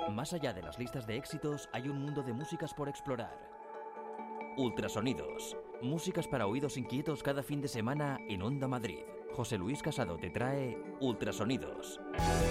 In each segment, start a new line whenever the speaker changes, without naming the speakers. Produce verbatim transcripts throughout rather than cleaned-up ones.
Más allá de las listas de éxitos, hay un mundo de músicas por explorar. Ultrasonidos. Músicas para oídos inquietos cada fin de semana en Onda Madrid. José Luis Casado te trae Ultrasonidos.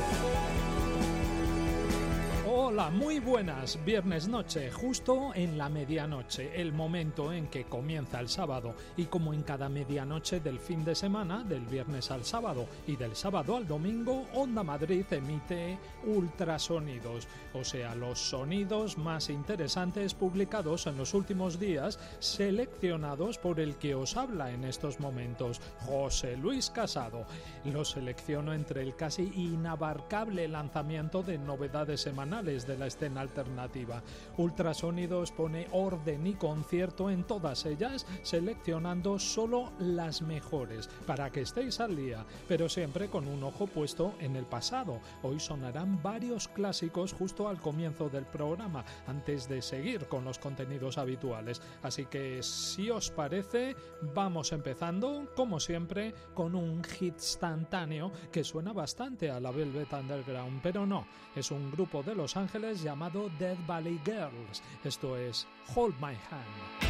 Hola, muy buenas. Viernes noche, justo en la medianoche, el momento en que comienza el sábado. Y como en cada medianoche del fin de semana, del viernes al sábado y del sábado al domingo, Onda Madrid emite Ultrasonidos, o sea, los sonidos más interesantes publicados en los últimos días, seleccionados por el que os habla en estos momentos, José Luis Casado. Los selecciono entre el casi inabarcable lanzamiento de novedades semanales de la escena alternativa. Ultrasonidos pone orden y concierto en todas ellas, seleccionando solo las mejores, para que estéis al día, pero siempre con un ojo puesto en el pasado. Hoy sonarán varios clásicos justo al comienzo del programa, antes de seguir con los contenidos habituales. Así que, si os parece, vamos empezando, como siempre, con un hit instantáneo que suena bastante a la Velvet Underground, pero no, es un grupo de Los Ángeles llamado Death Valley Girls. Esto es Hold My Hand.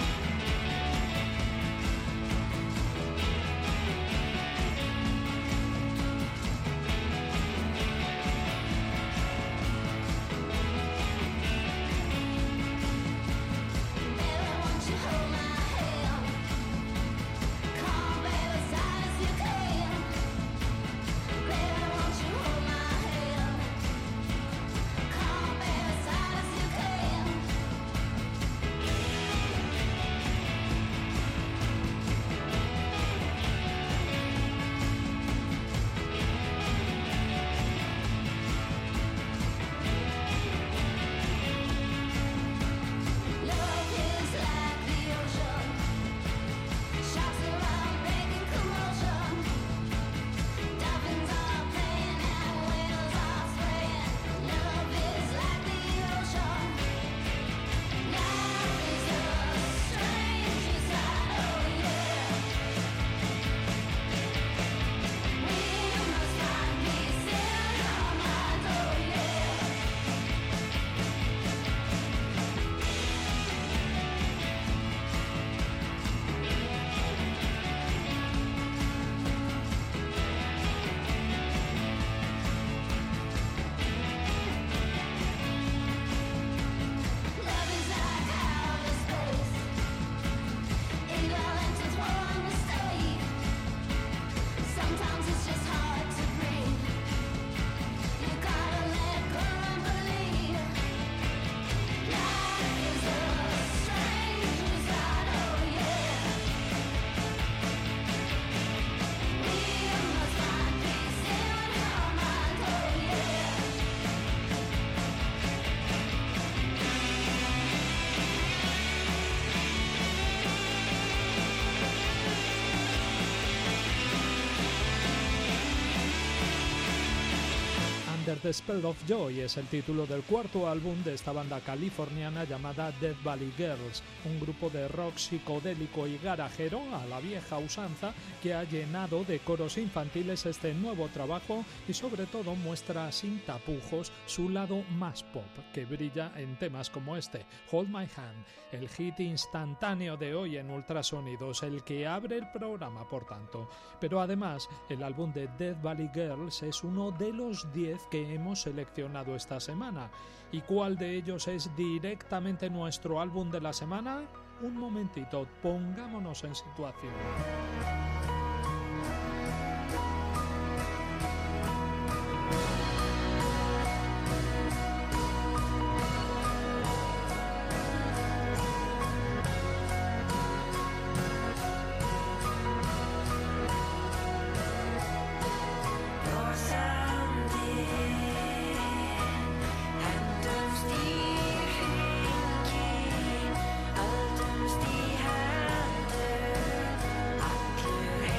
The Spell of Joy es el título del cuarto álbum de esta banda californiana llamada Death Valley Girls, un grupo de rock psicodélico y garajero a la vieja usanza que ha llenado de coros infantiles este nuevo trabajo y sobre todo muestra sin tapujos su lado más pop, que brilla en temas como este, Hold My Hand, el hit instantáneo de hoy en Ultrasonidos, el que abre el programa por tanto. Pero además, el álbum de Death Valley Girls es uno de los diez que hemos seleccionado esta semana. ¿Y cuál de ellos es directamente nuestro álbum de la semana? Un momentito, pongámonos en situación.
Aldrig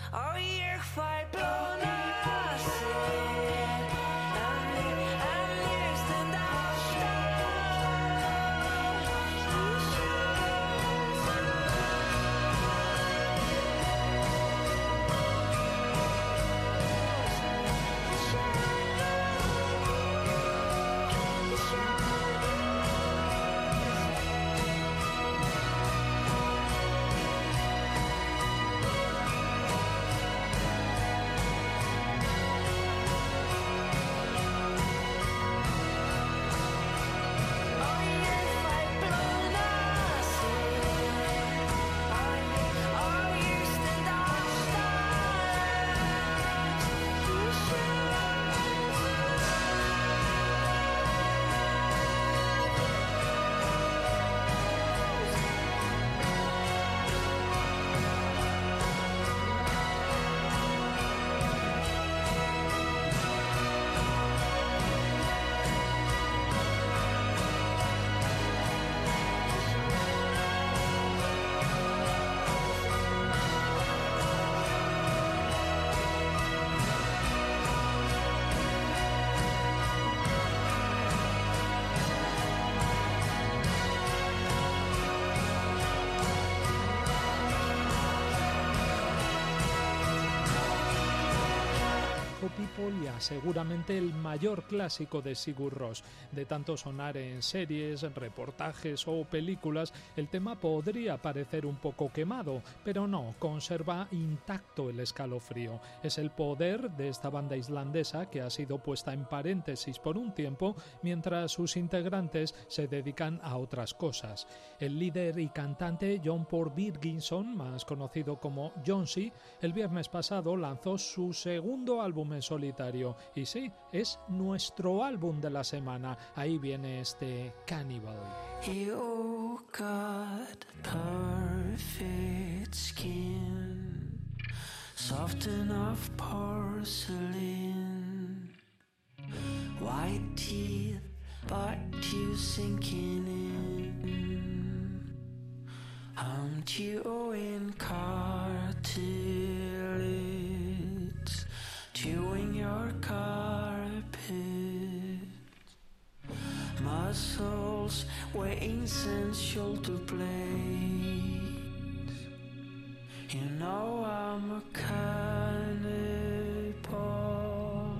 People, seguramente el mayor clásico de Sigur Rós. De tanto sonar en series, reportajes o películas, el tema podría parecer un poco quemado, pero no, conserva intacto el escalofrío. Es el poder de esta banda islandesa que ha sido puesta en paréntesis por un tiempo mientras sus integrantes se dedican a otras cosas. El líder y cantante Jon Por Birgisson, más conocido como Jónsi, el viernes pasado lanzó su segundo álbum en solitario y sí, es nuestro álbum de la semana. Ahí viene este Cannibal.
You got perfect skin, soft enough porcelain, white teeth, but you sinking in. I'm chewing cartilage, chewing your carpet, muscles, veins and shoulder blades. You know I'm a cannibal,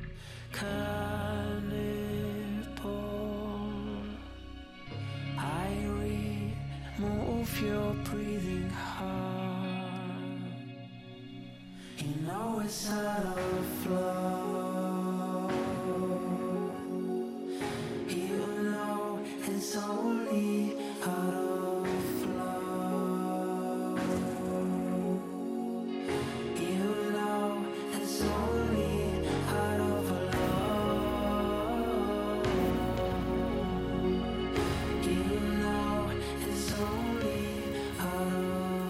cannibal. I remove your breathing heart. You know it's out of flow. You know it's only out of flow. You know it's only out of love. You know it's only out of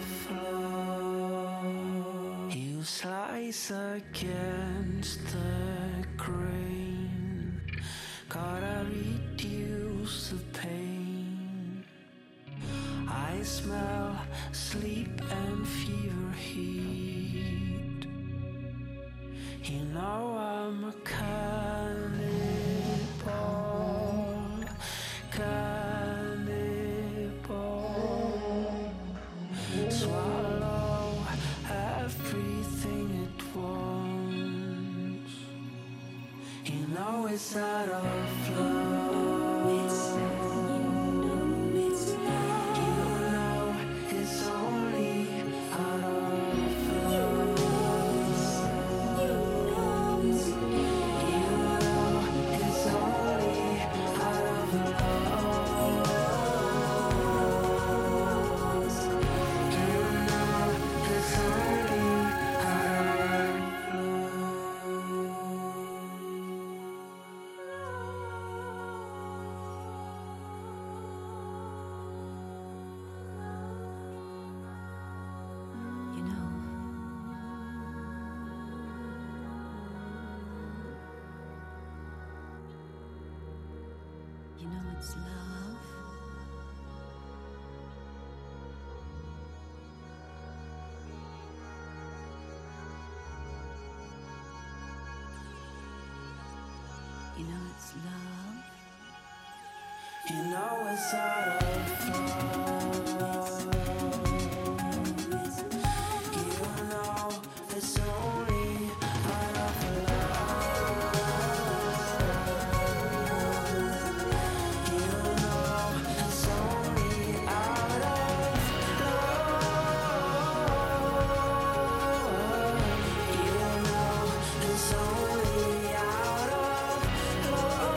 flow. You slice against the grain, gotta reduce the pain. I smell sleep and fever heat. You know I'm a cannibal, cannibal. Swallow everything at once. You know it's out of flow. You know it's only out of flow. You know it's only out of love. You know it's only out of
You know, you know it's love.
is love. You know it's out of thought. You know it's only out of love. You know it's only out of love. You know it's only out of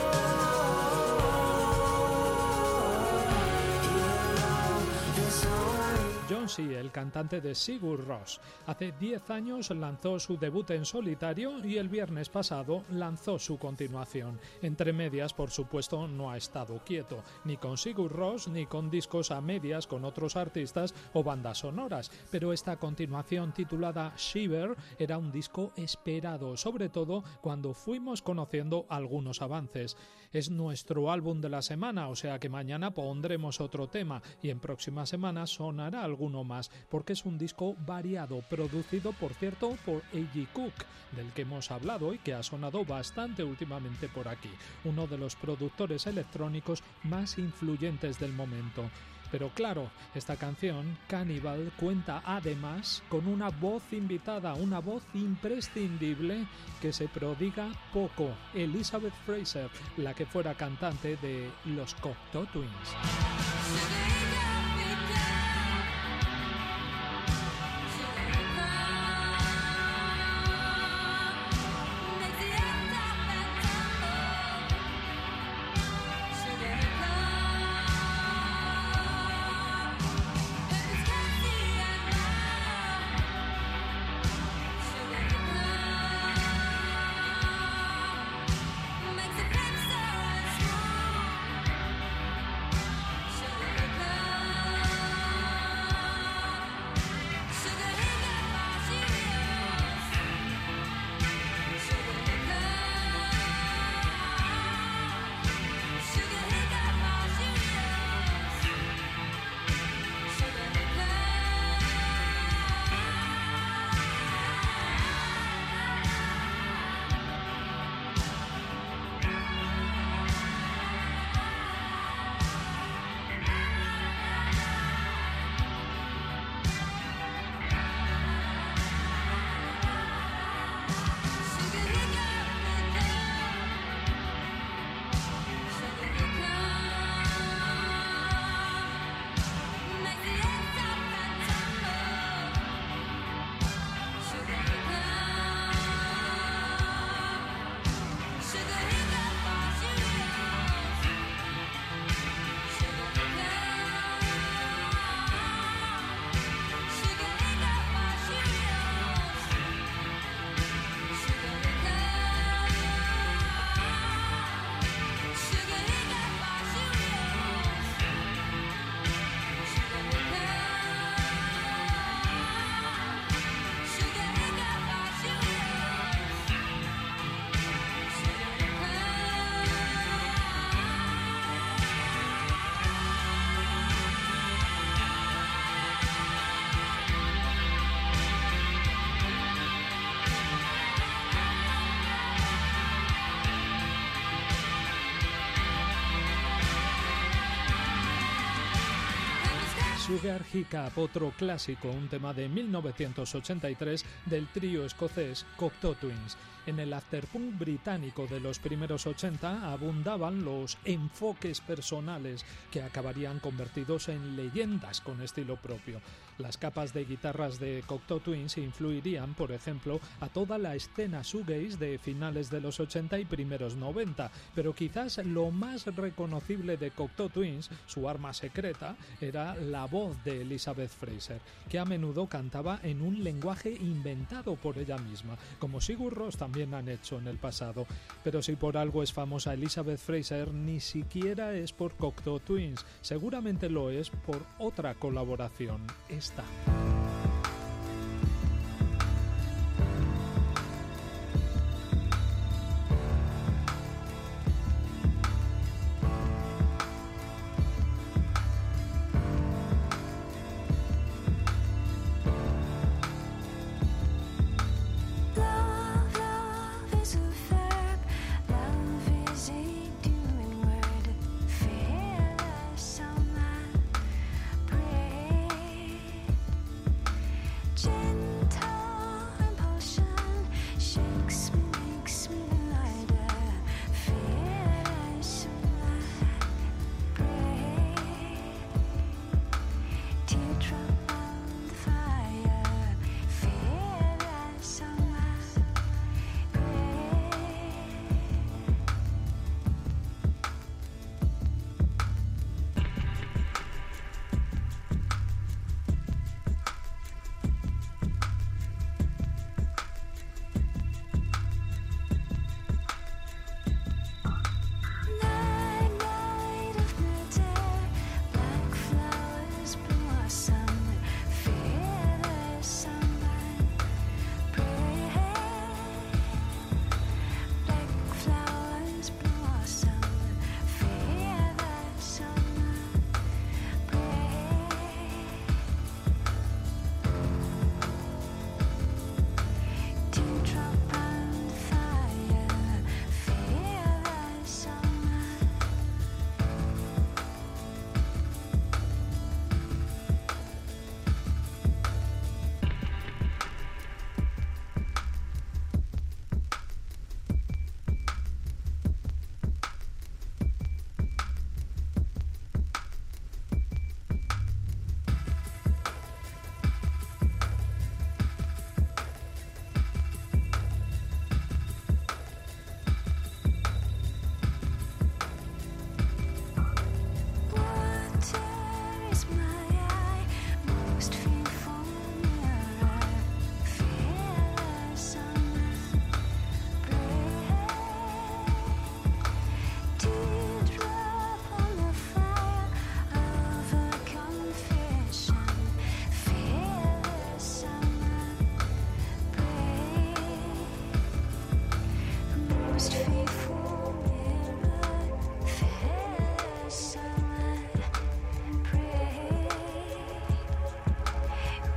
Jonsi, el cantante de Sigur Rós, hace diez años lanzó su debut en solitario y el viernes pasado lanzó su continuación. Entre medias, por supuesto, no ha estado quieto, ni con Sigur Rós ni con discos a medias con otros artistas o bandas sonoras, pero esta continuación titulada Shiver era un disco esperado, sobre todo cuando fuimos conociendo algunos avances. Es nuestro álbum de la semana, o sea que mañana pondremos otro tema y en próximas semanas sonará alguno más, porque es un disco variado, producido, por cierto, por A G Cook, del que hemos hablado y que ha sonado bastante últimamente por aquí, uno de los productores electrónicos más influyentes del momento. Pero claro, esta canción, Cannibal, cuenta además con una voz invitada, una voz imprescindible que se prodiga poco, Elizabeth Fraser, la que fuera cantante de los Cocteau Twins. Sugar Hiccup, otro clásico, un tema de mil novecientos ochenta y tres del trío escocés Cocteau Twins. En el afterpunk británico de los primeros ochenta abundaban los enfoques personales que acabarían convertidos en leyendas con estilo propio. Las capas de guitarras de Cocteau Twins influirían, por ejemplo, a toda la escena shoegaze de finales de los ochenta y primeros noventa, pero quizás lo más reconocible de Cocteau Twins, su arma secreta, era la voz de Elizabeth Fraser, que a menudo cantaba en un lenguaje inventado por ella misma, como Sigur Rós también han hecho en el pasado. Pero si por algo es famosa Elizabeth Fraser, ni siquiera es por Cocteau Twins, seguramente lo es por otra colaboración, esta.
Love, love is a verb, love is a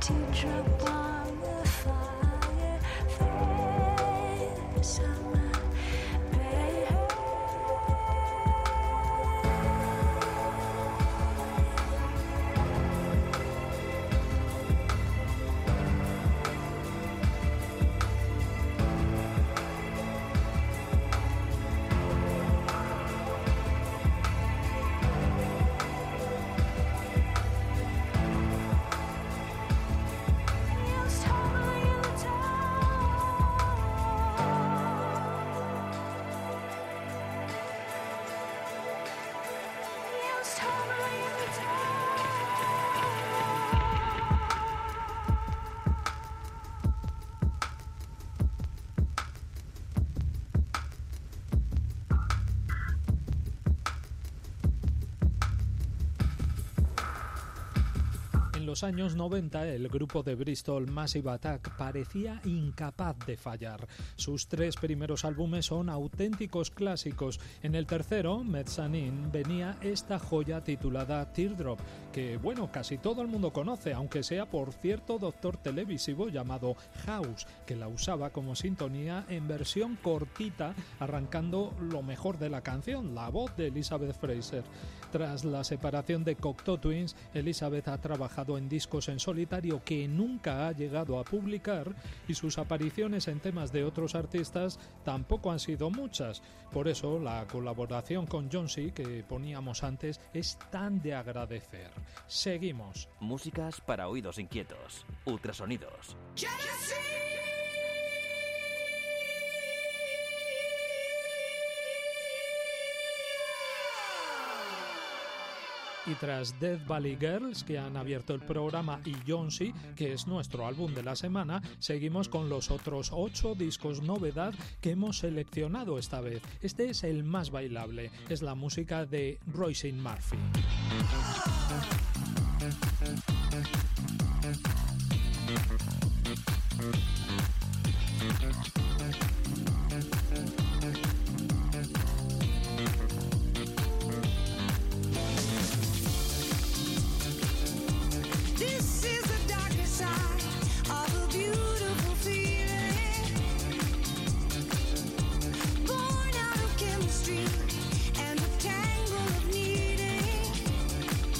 teardrop on the fire, face on my bed.
En los años noventa, el grupo de Bristol Massive Attack parecía incapaz de fallar. Sus tres primeros álbumes son auténticos clásicos. En el tercero, Mezzanine, venía esta joya titulada Teardrop, que, bueno, casi todo el mundo conoce, aunque sea por cierto doctor televisivo llamado House, que la usaba como sintonía en versión cortita, arrancando lo mejor de la canción, la voz de Elizabeth Fraser. Tras la separación de Cocteau Twins, Elizabeth ha trabajado en discos en solitario que nunca ha llegado a publicar y sus apariciones en temas de otros artistas tampoco han sido muchas. Por eso la colaboración con Jonesy que poníamos antes es tan de agradecer. Seguimos.
Músicas para oídos inquietos. Ultrasonidos.
Y tras Death Valley Girls, que han abierto el programa, y Jonesy, que es nuestro álbum de la semana, seguimos con los otros ocho discos novedad que hemos seleccionado esta vez. Este es el más bailable, es la música de Roisin Murphy.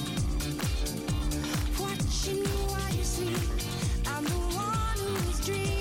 Watching you while you sleep, I'm the one who's dreaming.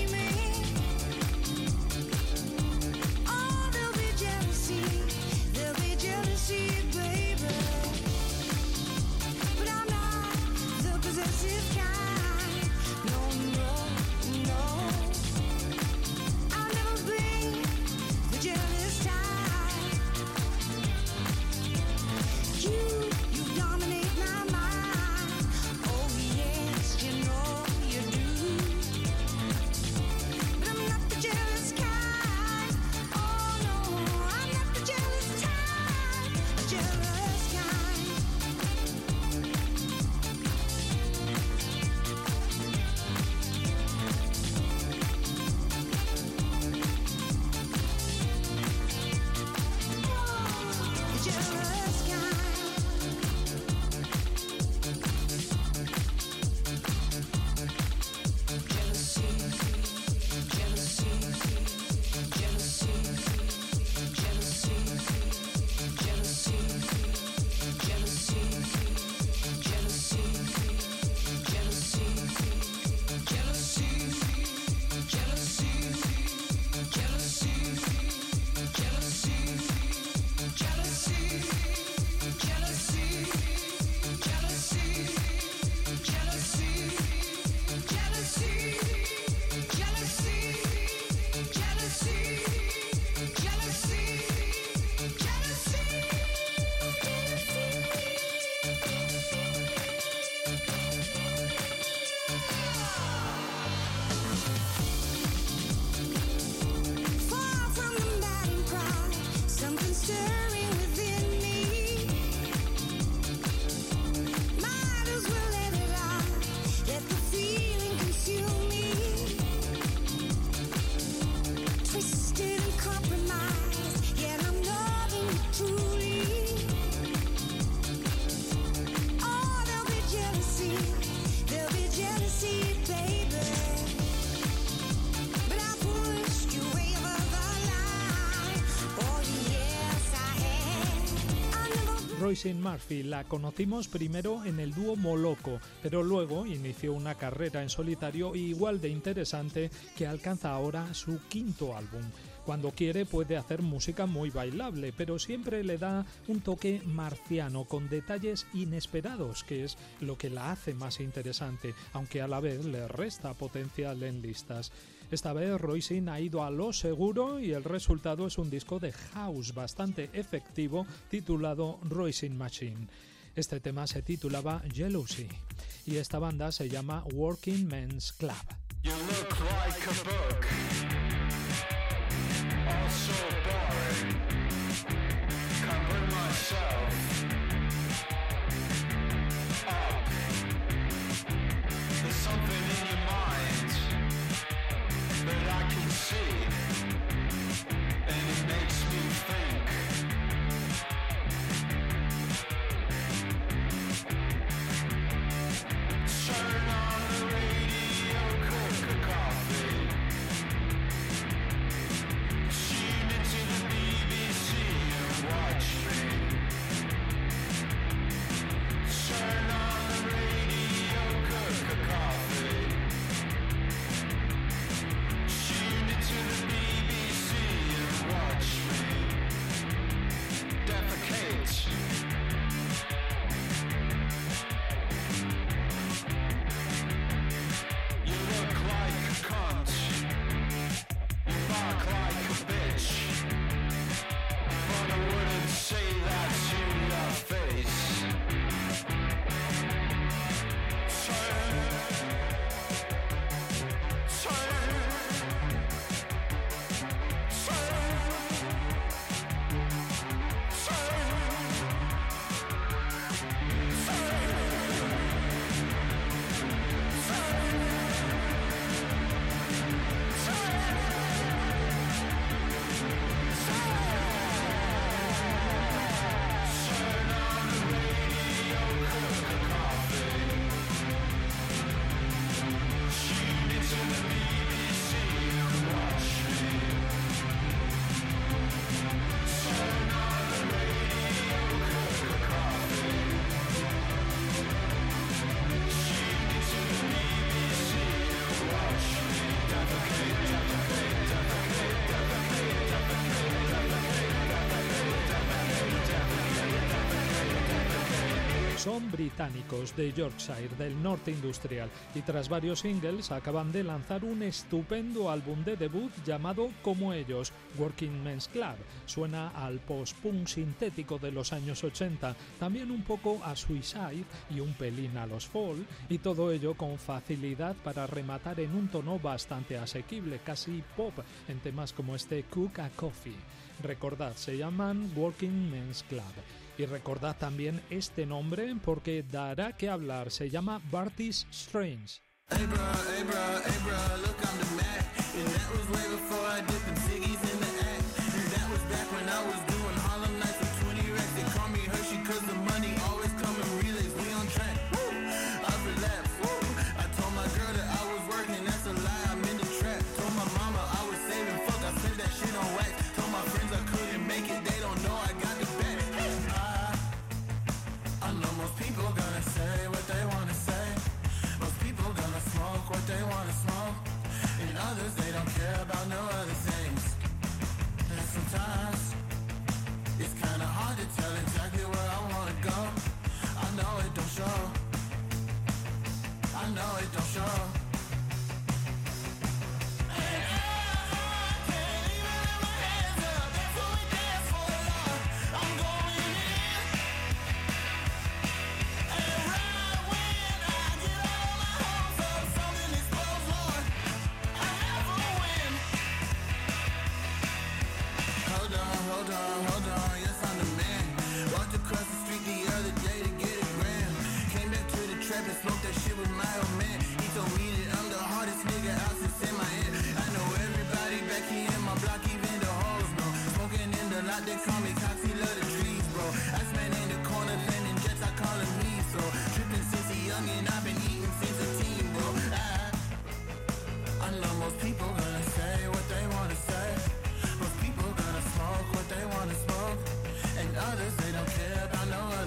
Roisin Murphy. La conocimos primero en el dúo Moloko, pero luego inició una carrera en solitario igual de interesante que alcanza ahora su quinto álbum. Cuando quiere puede hacer música muy bailable, pero siempre le da un toque marciano con detalles inesperados, que es lo que la hace más interesante, aunque a la vez le resta potencial en listas. Esta vez Roisin ha ido a lo seguro y el resultado es un disco de house bastante efectivo titulado Roisin Machine. Este tema se titulaba Jealousy y esta banda se llama Working Men's Club.
You look like a book, all so boring. Can't bring myself up. There's something in your mind that I can see, and it makes me think. Turn on the radio, cook a coffee. Tune into the B B C and watch me. Turn on the radio, cook a coffee. Tune into the B B C and watch me. Defecate. You look like a cunt. You bark like a bitch. But I wouldn't say that to your face. Turn. Turn.
Son británicos de Yorkshire, del norte industrial, y tras varios singles acaban de lanzar un estupendo álbum de debut llamado como ellos, Working Men's Club. Suena al post-punk sintético de los años ochenta, también un poco a Suicide y un pelín a los Fall, y todo ello con facilidad para rematar en un tono bastante asequible, casi pop, en temas como este Cook a Coffee. Recordad, se llaman Working Men's Club. Y recordad también este nombre porque dará que hablar, se llama Bartis Strange.
Hey bro, hey bro, hey bro, look I'm the Mac. And that was way before I dipped in Ziggy's in the act. And that was back when I was doing Harlem Nights with twenty racks. They call me Hershey cause the money always come in relays. We on track, woo, I relapsed, woo. I told my girl that I was working, that's a lie, I'm in the trap. Told my mama I was saving, fuck, I spent that shit on wax. Told my friends I couldn't make it, they don't know I got the back. I know most people gonna say what they wanna say. Most people gonna smoke what they wanna smoke. And others, they don't care about no other things. And sometimes it's kinda hard to tell exactly where I wanna go. I know it don't show. I know it don't show. Hold on, hold on, yes I'm the man. Walked across the street the other day to get a gram. Came back to the trap and smoked that shit with my old man. He told me that I'm the hardest nigga out since in my head. I know everybody back here in my block, even the hoes know. Smoking in the lot, they call me Coxie, love the trees, bro. Ice man in the corner, landing jets, I call him me, so. Tripping since a young and I've been eating since a teen, bro. I, I know most people gonna say what they wanna say. Most people gonna smoke what they wanna smoke. And others, they don't care about no other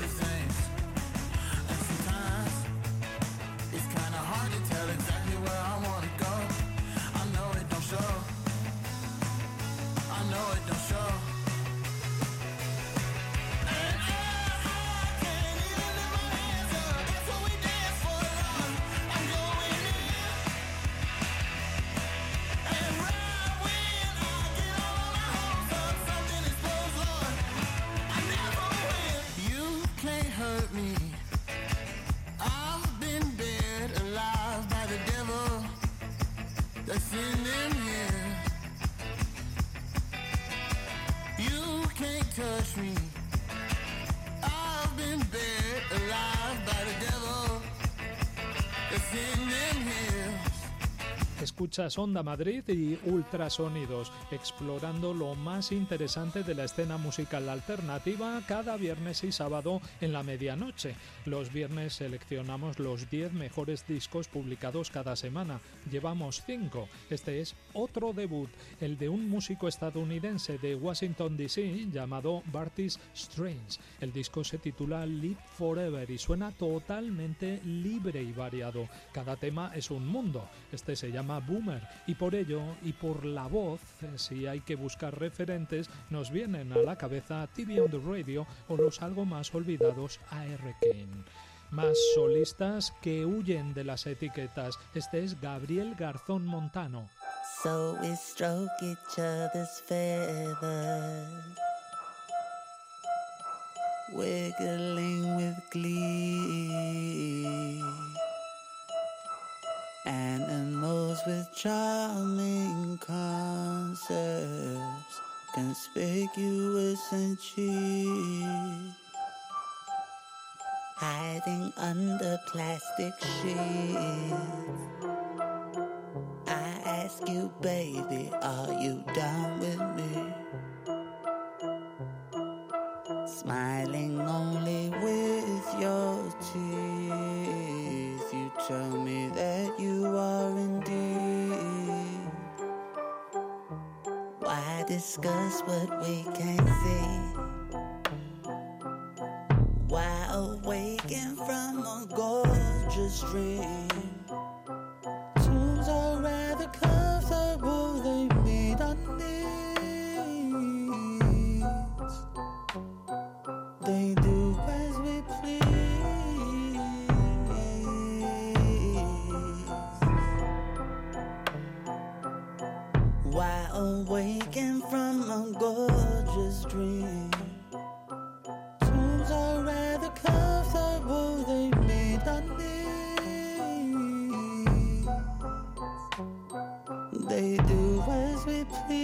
that's in them here. You can't touch me. I've been buried alive by the devil that's in them here.
Escuchas Onda Madrid y Ultrasonidos, explorando lo más interesante de la escena musical alternativa cada viernes y sábado en la medianoche. Los viernes seleccionamos los diez mejores discos publicados cada semana. Llevamos cinco. Este es otro debut, el de un músico estadounidense de Washington D C llamado Bartis Strange. El disco se titula Live Forever y suena totalmente libre y variado. Cada tema es un mundo. Este se llama Boomer, y por ello y por la voz, si hay que buscar referentes, nos vienen a la cabeza T V on the Radio o los algo más olvidados A R Kane. Más solistas que huyen de las etiquetas. Este es Gabriel Garzón Montano.
So we stroke each other's feathers, wiggling with glee. Animals with charming concepts, conspicuous and cheap, hiding under plastic sheets. I ask you, baby, are you down with me? Smiling only with your teeth, you tell me that you are indeed. Why discuss what we can't see? Why awaken from a gorgeous dream? Tunes are rather comfortable, they meet our needs. They do as we please. Why awaken from a gorgeous dream? Tunes are rather comfortable, they meet our needs. They do as we please.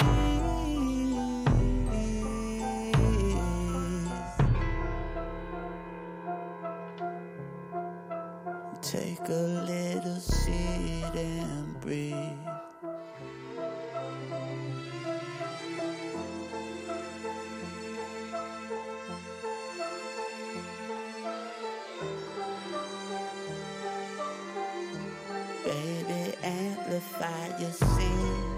Take a little seat and breathe. Baby, amplify your scene,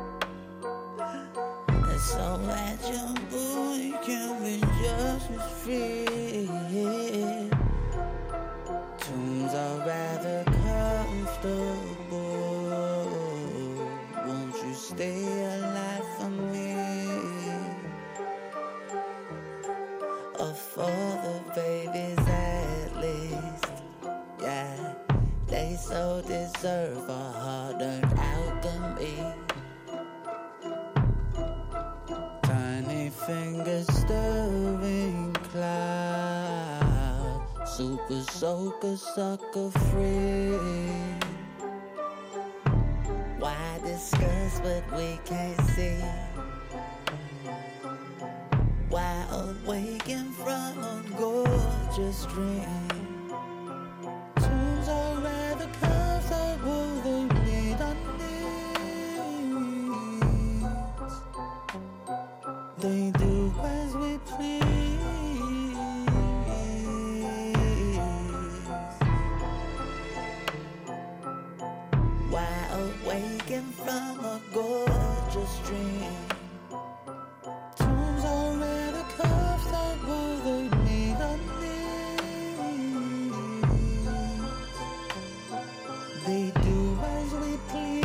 so that your booty can be just as free. Tunes are rather comfortable. Won't you stay alive for me? Or for the babies at least. Yeah, they so deserve a hard-earned alchemy. Tiny fingers stirring clouds, super soaker, sucker free. Why discuss what we can't see? Why awaken from a gorgeous dream? Tunes are rather comfortable, they meet our needs. They do as we please. Why awaken from a gorgeous dream? Tunes are rather comfortable, they meet our needs. They do as we please.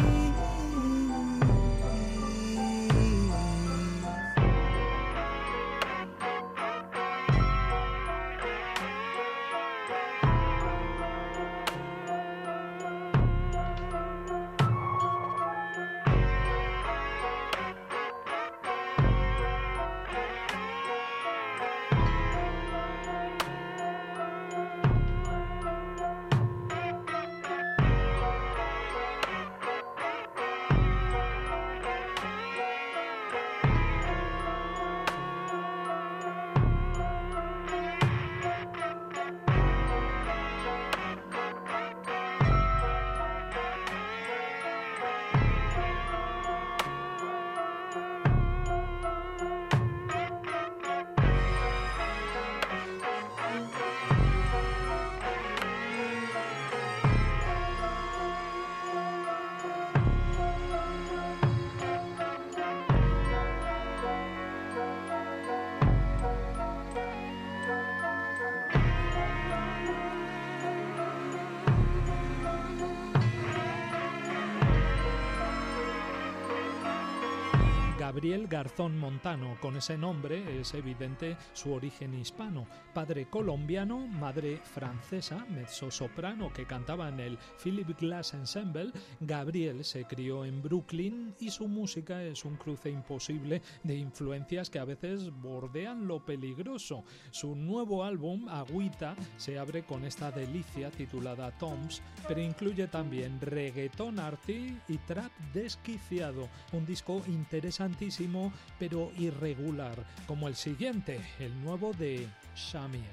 Gabriel Garzón Montano. Con ese nombre es evidente su origen hispano. Padre colombiano, madre francesa, mezzosoprano que cantaba en el Philip Glass Ensemble, Gabriel se crió en Brooklyn y su música es un cruce imposible de influencias que a veces bordean lo peligroso. Su nuevo álbum, Agüita, se abre con esta delicia titulada Toms, pero incluye también reggaetón arty y trap desquiciado, un disco interesantísimo pero irregular, como el siguiente, el nuevo de Shamir.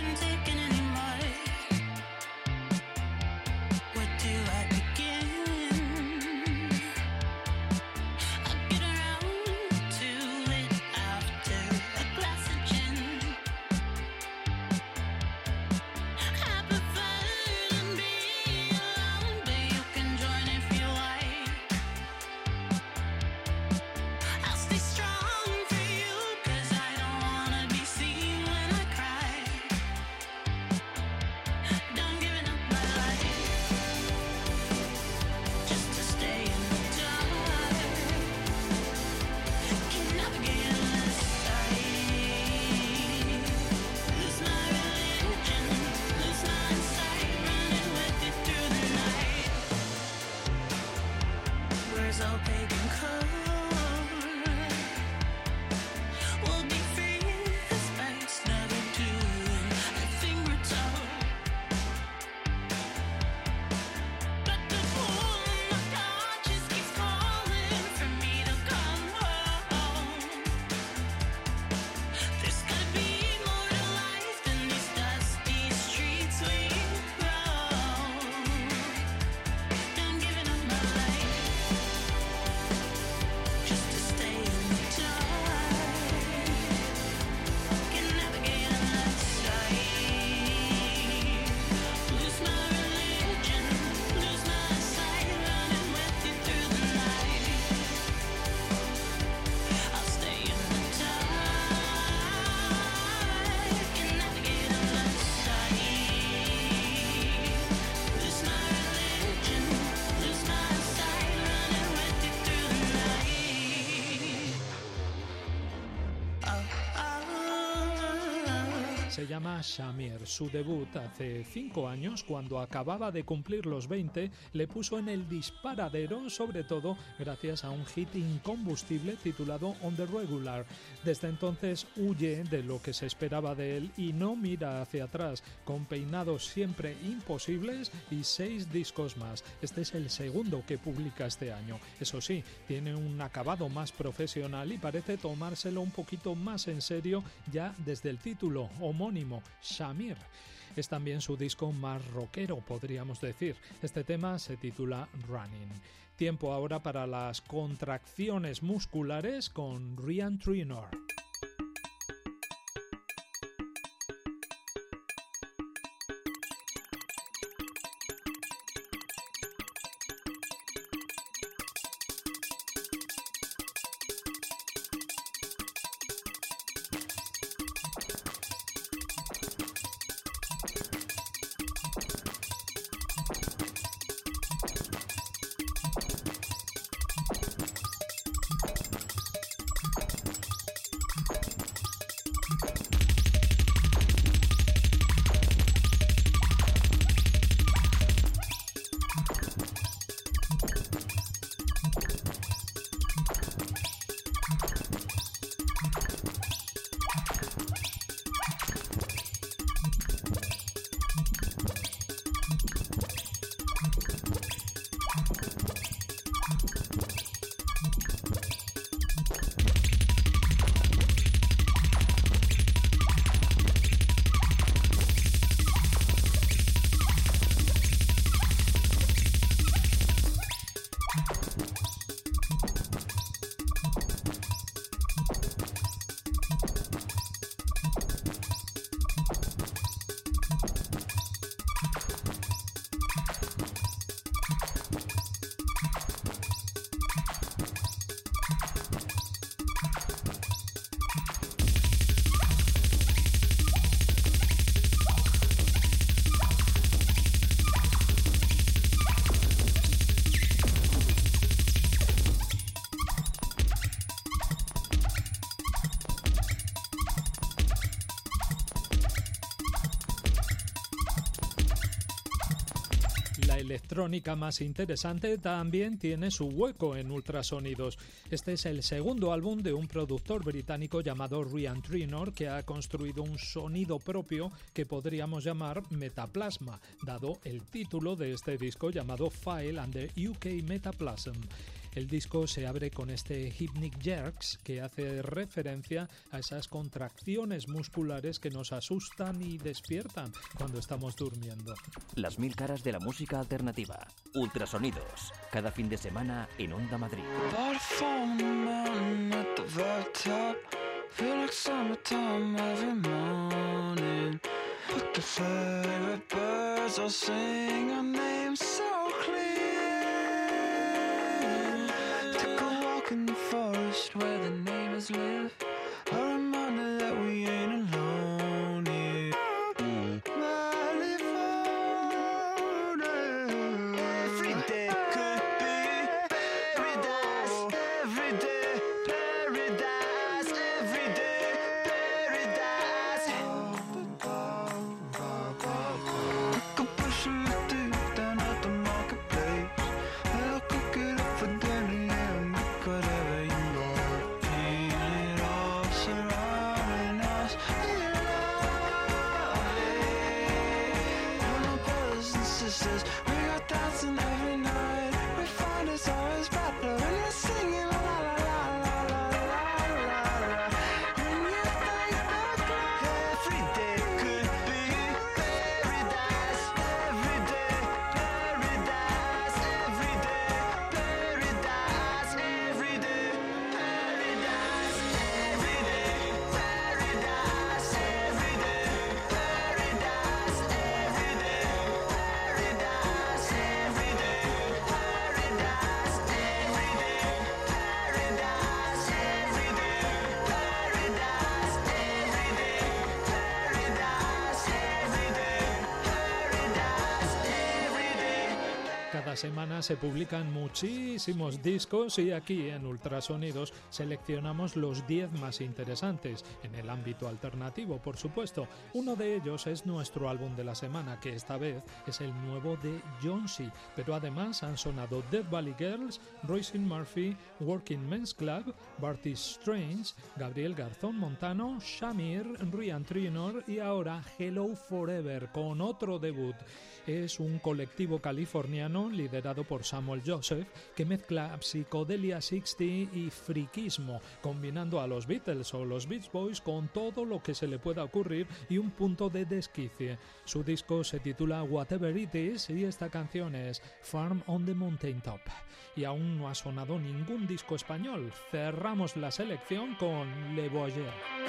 Se llama Shamir. Su debut hace cinco años, cuando acababa de cumplir los veinte, le puso en el disparadero, sobre todo gracias a un hit incombustible titulado On the Regular. Desde entonces huye de lo que se esperaba de él y no mira hacia atrás, con peinados siempre imposibles y seis discos más. Este es el segundo que publica este año. Eso sí, tiene un acabado más profesional y parece tomárselo un poquito más en serio ya desde el título homónimo, Shamir. Es también su disco más rockero, podríamos decir. Este tema se titula Running. Tiempo ahora para las contracciones musculares con Ryan Trinor. electrónica más interesante también tiene su hueco en Ultrasonidos. Este es el segundo álbum de un productor británico llamado Ryan Trinor, que ha construido un sonido propio que podríamos llamar Metaplasma, dado el título de este disco llamado File and the U K Metaplasm. El disco se abre con este Hypnic Jerks que hace referencia a esas contracciones musculares que nos asustan y despiertan cuando estamos durmiendo.
Las mil caras de la música alternativa. Ultrasonidos. Cada fin de semana en Onda Madrid.
In the forest where the neighbors live, a reminder that we ain't alone here. Every day could be paradise. Every day paradise. Every day paradise. Could push a little down at the marketplace. I'll cook it up for dinner. Whatever you want, feel it all surrounding us. We're my brothers and sisters, we go dancing every night. We find it's always better when you're singing la la la la la la la la. When you think the clock, every day could be paradise. Every day paradise. Every day paradise. Every day paradise. Every day paradise. Every day paradise. Every day paradise. Every day paradise. Every day paradise. Every day paradise. Every day paradise. Every day paradise. Every day.
Cada semana se publican muchísimos discos y aquí en Ultrasonidos seleccionamos los diez más interesantes, en el ámbito alternativo, por supuesto. Uno de ellos es nuestro álbum de la semana, que esta vez es el nuevo de Jonesy, pero además han sonado Death Valley Girls, Roisin Murphy, Working Men's Club, Barty Strange, Gabriel Garzón Montano, Shamir, Ryan Trinor y ahora Hello Forever, con otro debut. Es un colectivo californiano liderado por Samuel Joseph que mezcla psicodelia sesenta y friquismo, combinando a los Beatles o los Beach Boys con todo lo que se le pueda ocurrir y un punto de desquicie. Su disco se titula Whatever It Is y esta canción es Farm on the Mountain Top. Y aún no ha sonado ningún disco español. Cerramos la selección con Le Boyer.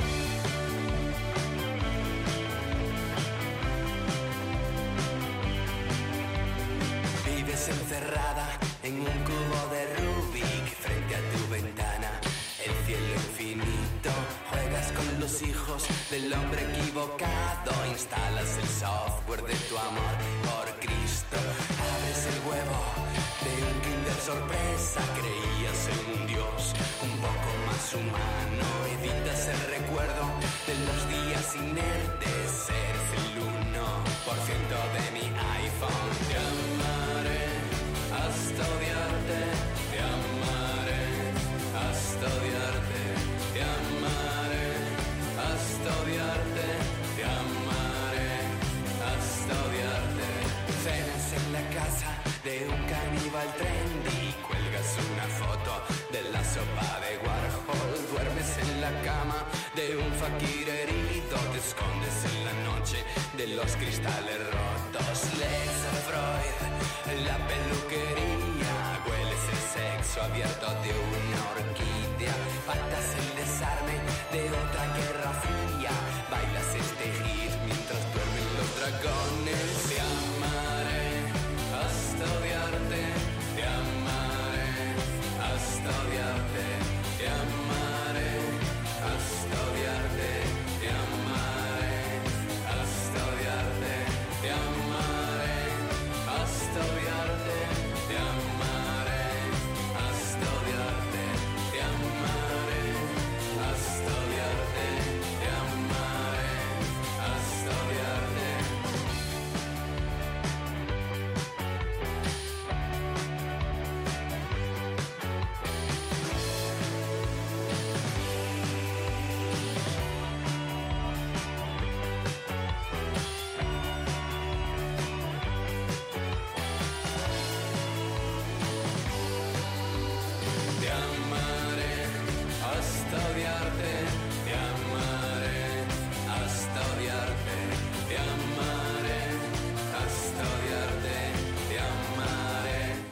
Encerrada en un cubo de Rubik frente a tu ventana, el cielo infinito, juegas con los hijos del hombre equivocado, instalas el software de tu amor por Cristo, abres el huevo de un Kinder sorpresa, creías en un Dios un poco más humano, editas el recuerdo de los días inertes, eres el uno por ciento de mi iPhone. Te amaré hasta odiarte, te amaré hasta odiarte, te amaré hasta odiarte, te amaré hasta odiarte. Cenas en la casa de un caníbal trendy, cuelgas una foto de la sopa de Warhol, duermes en la cama de un fakir herido, te escondes en la noche de los cristales rotos, lees a Freud en la peluquería, hueles el sexo abierto de una orquídea, patas el desarme de otra guerra fría, bailas este hit mientras duermen los dragones. Te amaré hasta odiarte, te amaré hasta odiarte, te amaré hasta odiarte, te amaré hasta odiarte, te amaré hasta odiarte, te amaré hasta odiarte, te amaré hasta odiarte, te amaré hasta odiarte.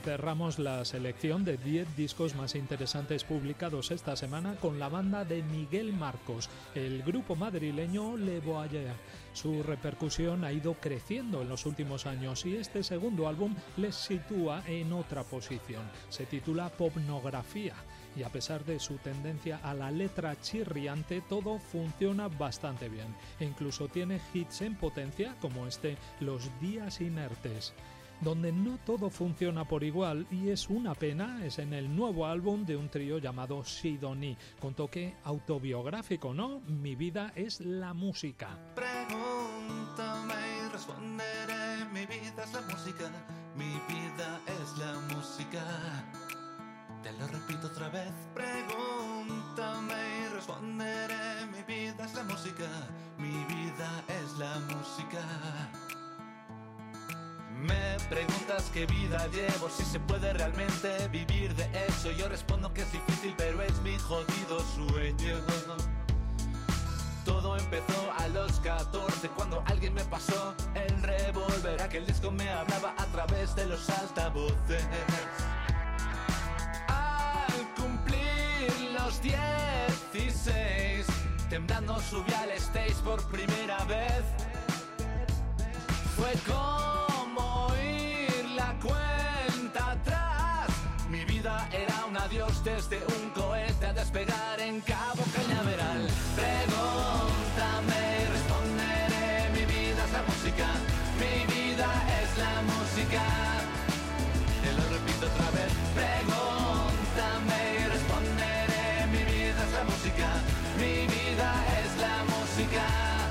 Cerramos la selección de diez discos más interesantes publicados esta semana con la banda de Miguel Marcos, el grupo madrileño Le Voyeur. Su repercusión ha ido creciendo en los últimos años y este segundo álbum les sitúa en otra posición. Se titula Popnografía y a pesar de su tendencia a la letra chirriante, todo funciona bastante bien. E incluso tiene hits en potencia como este Los días inertes. Donde no todo funciona por igual, y es una pena, es en el nuevo álbum de un trío llamado Sidonie, con toque autobiográfico, ¿no? Mi vida es la música.
Pregúntame y responderé, mi vida es la música, mi vida es la música. Te lo repito otra vez. Pregúntame y responderé, mi vida es la música, mi vida es la música. Me preguntas qué vida llevo, si se puede realmente vivir de eso. Yo respondo que es difícil, pero es mi jodido sueño. Todo empezó a los catorce, cuando alguien me pasó el revólver. Aquel disco me hablaba a través de los altavoces. Al cumplir los dieciséis, temblando subí al stage por primera vez. Fue como oír la cuenta atrás. Mi vida era un adiós desde un cohete a despegar en Cabo Cañaveral. Pregúntame y responderé, mi vida es la música, mi vida es la música. Te lo repito otra vez. Pregúntame y responderé, mi vida es la música, mi vida es la música.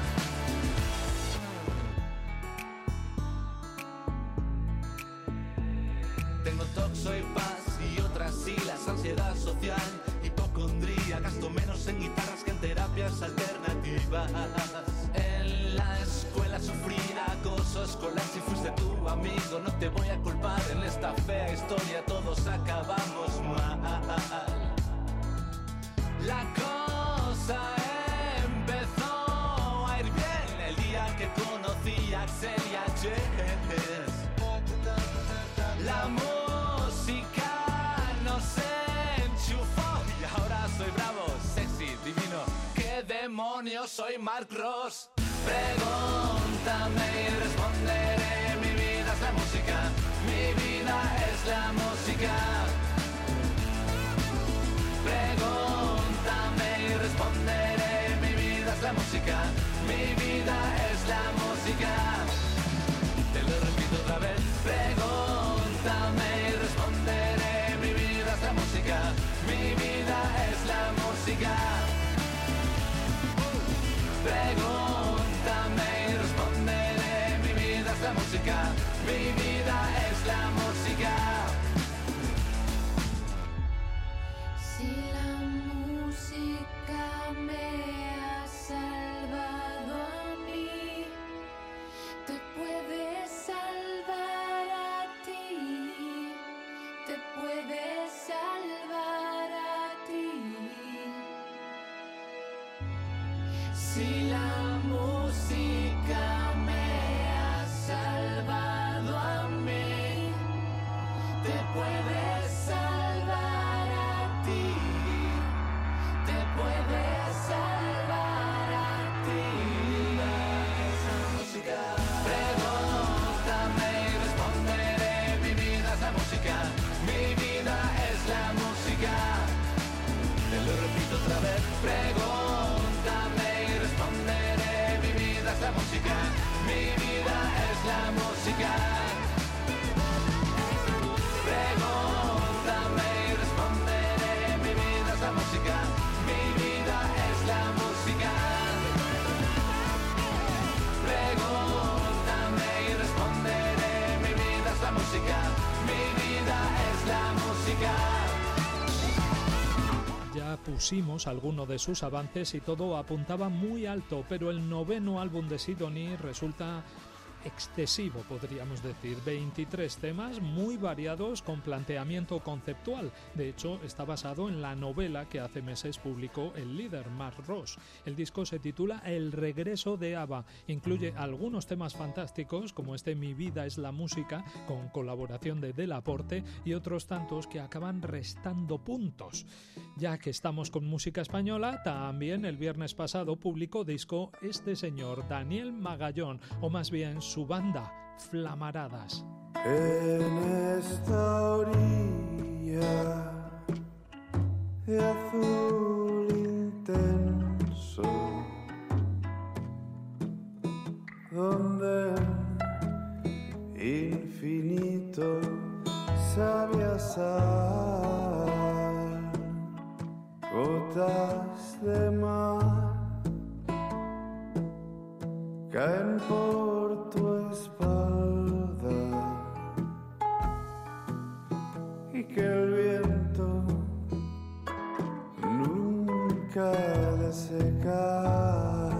Tengo toxo y paz y otras siglas, ansiedad social, hipocondría. Gasto menos en guitarras que en terapias alternativas. En la escuela sufrí acoso escolar. Si fuiste tu amigo no te voy a culpar. En esta fea historia todos acabamos mal. La cosa empezó a ir bien el día que conocí a Axel y a Jess. La música nos enchufó y ahora soy bravo, sexy, divino. ¿Qué demonios soy Mark Ross? Pregúntame y responderé, mi vida es la música, mi vida es la música. Pregúntame y responderé, mi vida es la música, mi vida es la música. Te lo repito otra vez. Pregúntame y responderé, mi vida es la música, mi vida es la música. Pregúntame y responderé, mi vida es la música, mi vida es la música.
Si la música me ha salvado a mí, te puede salvar a ti, te puede salvar a ti. Si la música me ha salvado a mí, te puede salvar a ti, te puede salvar a ti. Esa música. Pregúntame y responderé, mi vida es la música, mi vida es la música.
Te lo repito otra vez. Pregúntame y responderé, mi vida es la música, mi vida es la música. Pregúntame y responderé, mi vida es la música, mi vida es la música. Pregúntame y responderé, mi vida es la música, mi vida es la música.
Ya pusimos alguno de sus avances y todo apuntaba muy alto, pero el noveno álbum de Sidonie resulta excesivo, podríamos decir. veintitrés temas muy variados con planteamiento conceptual. De hecho, está basado en la novela que hace meses publicó el líder Mark Ross. El disco se titula El regreso de ABBA. Incluye algunos temas fantásticos como este Mi vida es la música, con colaboración de Del Aporte, y otros tantos que acaban restando puntos. Ya que estamos con música española, también el viernes pasado publicó disco este señor Daniel Magallón, o más bien su banda, Flamaradas.
En esta orilla de azul intenso, donde infinito sabia sal, gotas de mar caen por tu espalda y que el viento nunca ha de secar,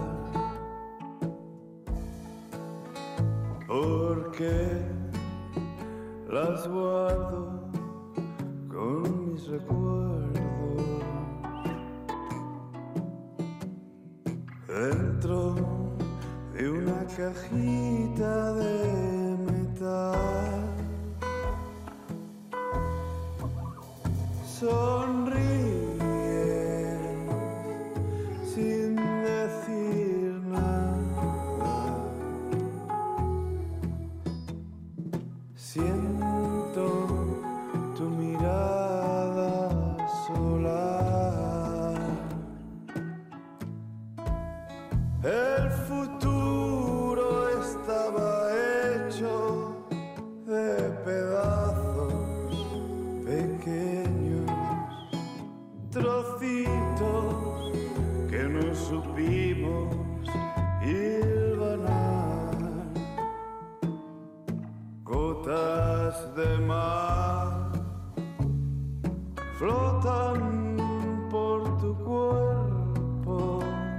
porque las guardo con mis recuerdos dentro de una cajita de metal. Sonríe sin decir nada. Siento tu mirada solar. El futuro estaba hecho de pedazos pequeños, trocitos que no supimos hilvanar, gotas de mar flotan por tu cuerpo,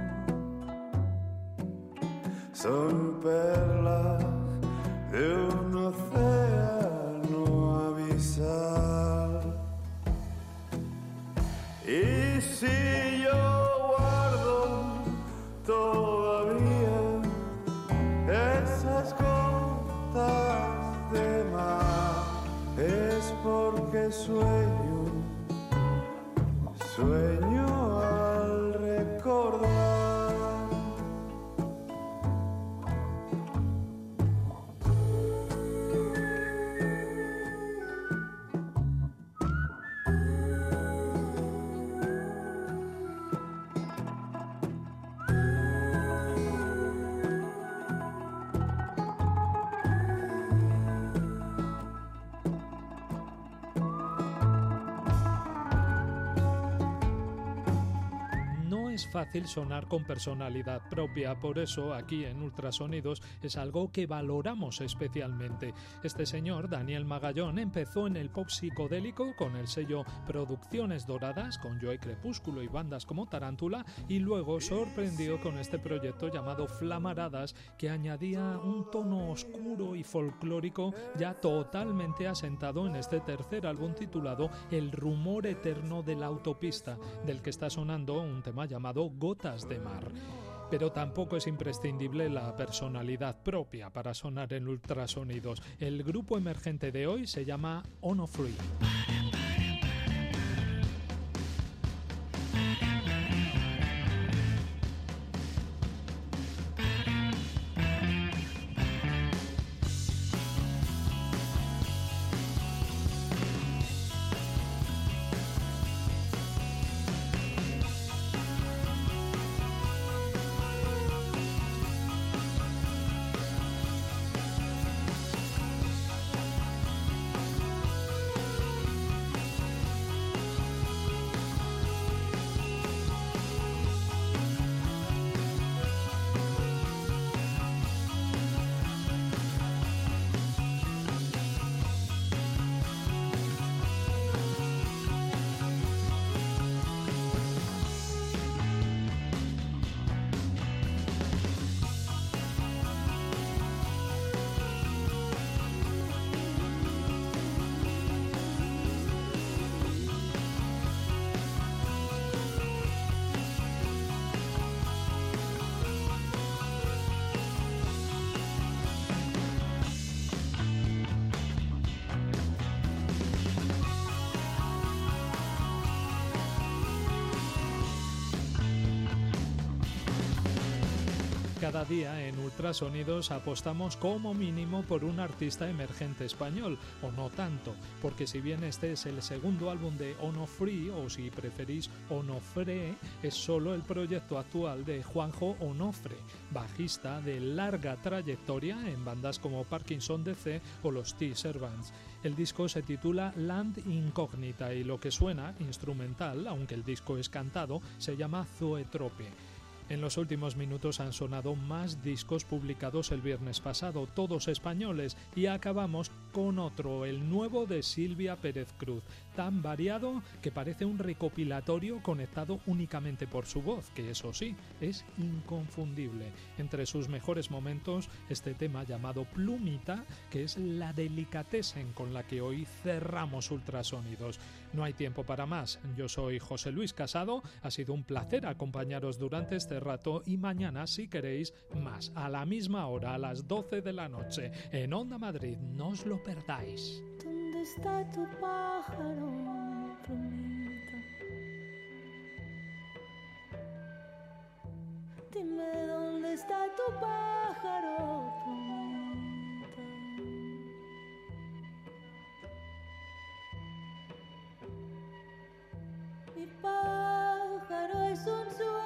son perlas de un océano abisal. Y si yo guardo todavía esas gotas de mar, es porque sueño, sueño al recordar.
Fácil sonar con personalidad propia, por eso aquí en Ultrasonidos es algo que valoramos especialmente. Este señor, Daniel Magallón, empezó en el pop psicodélico con el sello Producciones Doradas, con Joy Crepúsculo y bandas como Tarántula, y luego sorprendió con este proyecto llamado Flamaradas, que añadía un tono oscuro y folclórico ya totalmente asentado en este tercer álbum titulado El rumor eterno de la autopista, del que está sonando un tema llamado Gotas de mar. Pero tampoco es imprescindible la personalidad propia para sonar en Ultrasonidos. El grupo emergente de hoy se llama Onofree. Cada día en Ultrasonidos apostamos como mínimo por un artista emergente español, o no tanto, porque si bien este es el segundo álbum de Onofre, o si preferís Onofre, es solo el proyecto actual de Juanjo Onofre, bajista de larga trayectoria en bandas como Parkinson D C o los T-Servants. El disco se titula Land Incógnita y lo que suena, instrumental, aunque el disco es cantado, se llama Zoetrope. En los últimos minutos han sonado más discos publicados el viernes pasado, todos españoles, y acabamos con otro, el nuevo de Silvia Pérez Cruz, tan variado que parece un recopilatorio conectado únicamente por su voz, que eso sí, es inconfundible. Entre sus mejores momentos, este tema llamado Plumita, que es la delicatessen con la que hoy cerramos Ultrasonidos. No hay tiempo para más. Yo soy José Luis Casado, ha sido un placer acompañaros durante este rato y mañana, si queréis, más, a la misma hora, a las doce de la noche, en Onda Madrid. No os lo perdáis.
¿Dónde está tu pájaro, plumita? Dime dónde está tu pájaro, plumita. Mi pájaro es un sueño.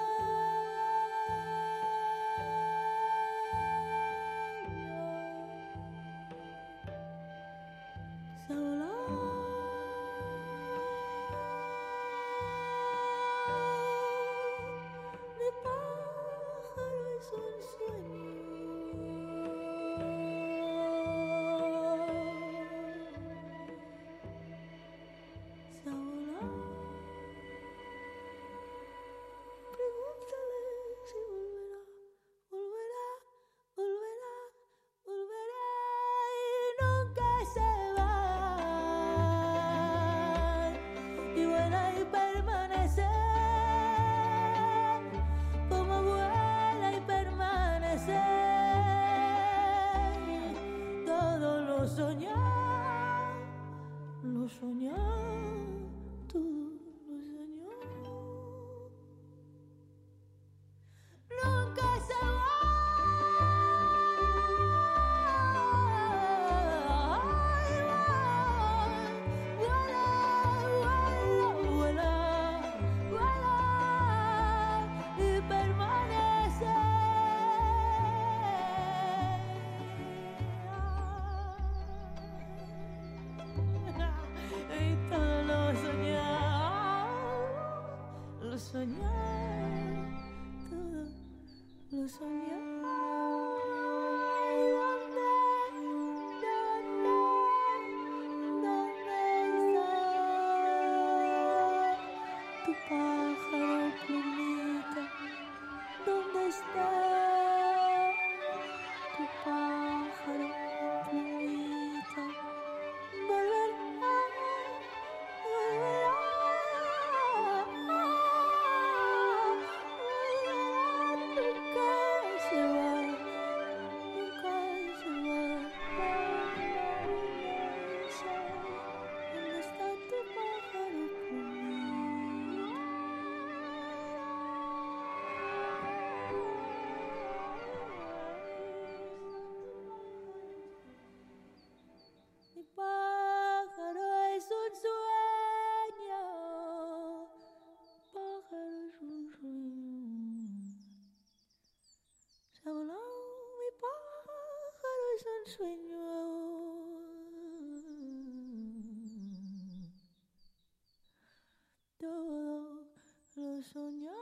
Sueño, todo lo soñado.